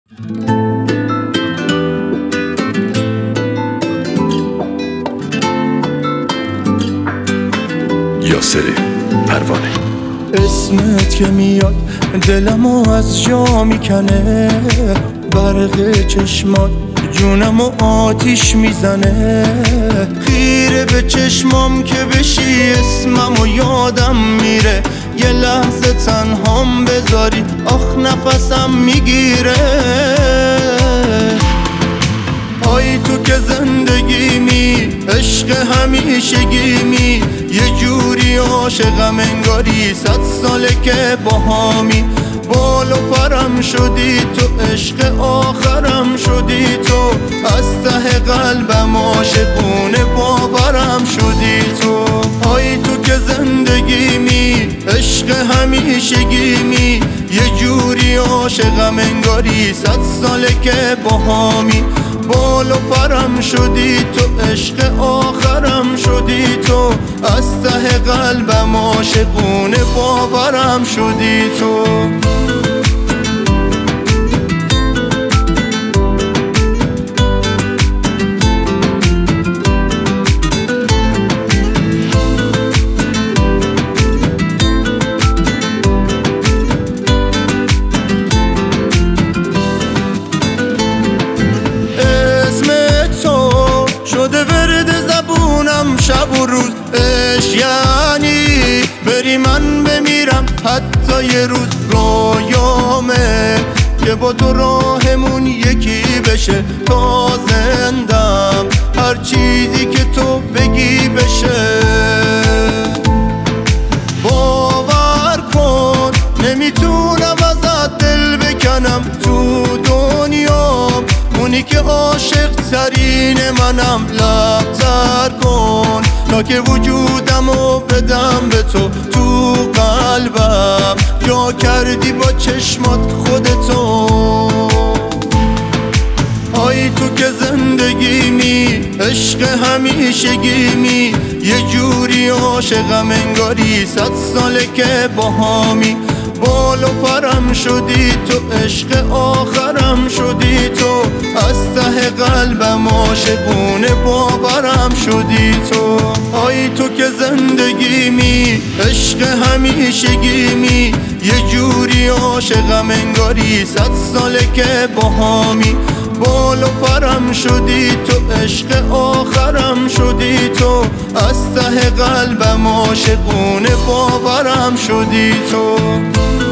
یاسر پروانه. اسمت که میاد دلمو از جا میکنه، برق چشمات جونمو آتیش میزنه. خیره به چشمام که بشی اسممو یادم میره، یه لحظه تنهام بذاری آخ نفسم میگیره. آی تو که زندگیمی عشق همیشگیمی، یه جوری عاشقم انگاری 100 ساله که باهامی. بال و پرم شدی تو، عشق آخرم شدی تو، از ته قلبم عاشقونه باورم شدی تو. آی تو که زندگیمی عشق همیشگیمی، یه جوری عاشقم انگاری 100 ساله که باهامی. بال و پرم شدی تو، عشق آخرم شدی تو، از ته قلبم عاشقونه باورم شدی تو. شب و روز عشق یعنی بری من بمیرم حتی یه روز. رویامه که با تو راهمون یکی بشه تا زندم، هر چیزی که تو بگی بشه. باور کن نمیتونم ازت دل بکنم، تو دنیام اونی که عاشق ترین منم. لبتر کن تا که وجودمو بدم به تو، تو قلبم جا کردی با چشمات خودتو. آی تو که زندگیمی عشق همیشگیمی، یه جوری عاشقم انگاری 100 ساله که باهامی. بال و پرم شدی تو، عشق آخرم شدی تو، از ته قلبم عاشقونه باورم شدی تو. آی تو که زندگیمی عشق همیشگیمی، یه جوری عاشقم انگاری 100 ساله که باهامی. بال و پرم شدی تو، عشق آخرم شدی تو، از ته قلبم عاشقونه باورم شدی تو.